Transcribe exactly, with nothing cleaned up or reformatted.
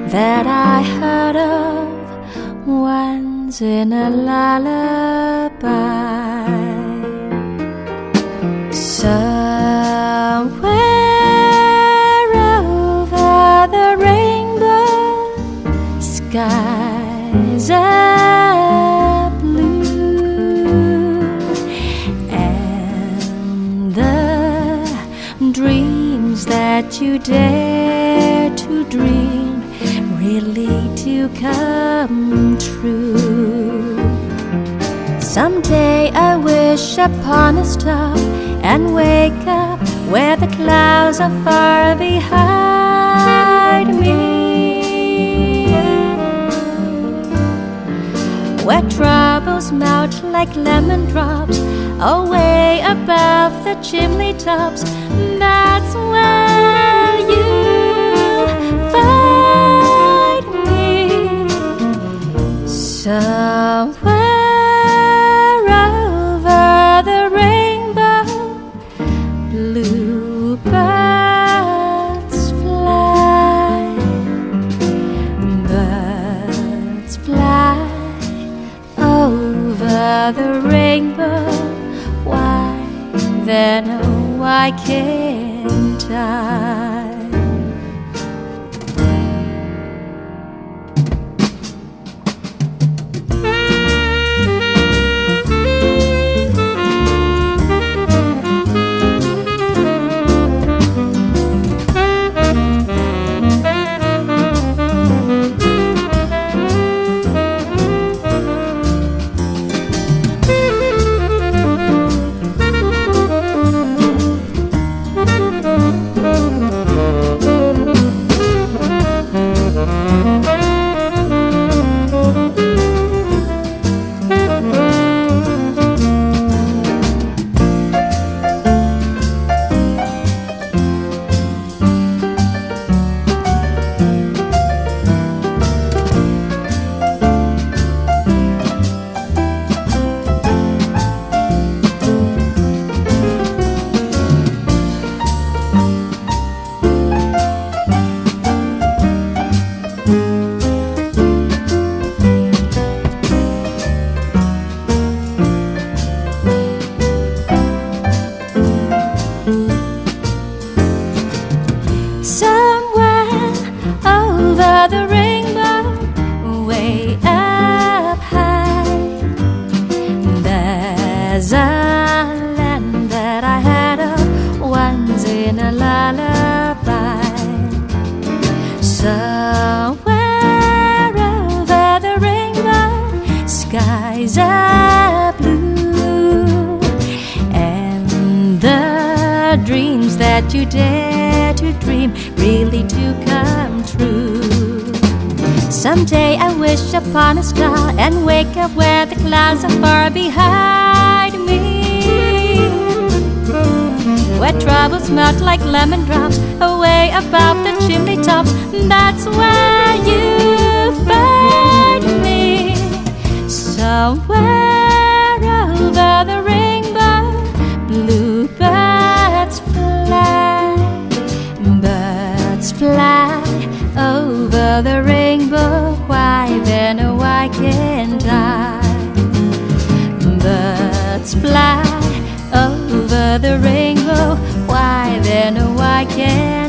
that I heard of once in a lullaby. Somewhere over the rainbow, skies are blue, and the dreams that you dare to dream really do come true. Someday I wish upon a star and wake up where the clouds are far behind me, where troubles melt like lemon drops away above the chimney tops. That's where you find me. Somewhere over the rainbow, bluebirds fly. Birds fly over the rainbow. Why then, oh, why can't I? Somewhere over the rainbow, way up high, there's a land that I had of once in a lullaby. Somewhere over the rainbow, skies are blue, and the dreams that you dare to dream really do come true. Someday I wish upon a star and wake up where the clouds are far behind me, where troubles melt like lemon drops away above the chimney tops. That's where you find me. Somewhere over the rainbow, bluebirds fly. Birds fly over the rainbow. Why then, oh, why can't I? Birds fly over the rainbow. Why then, oh, why can't I?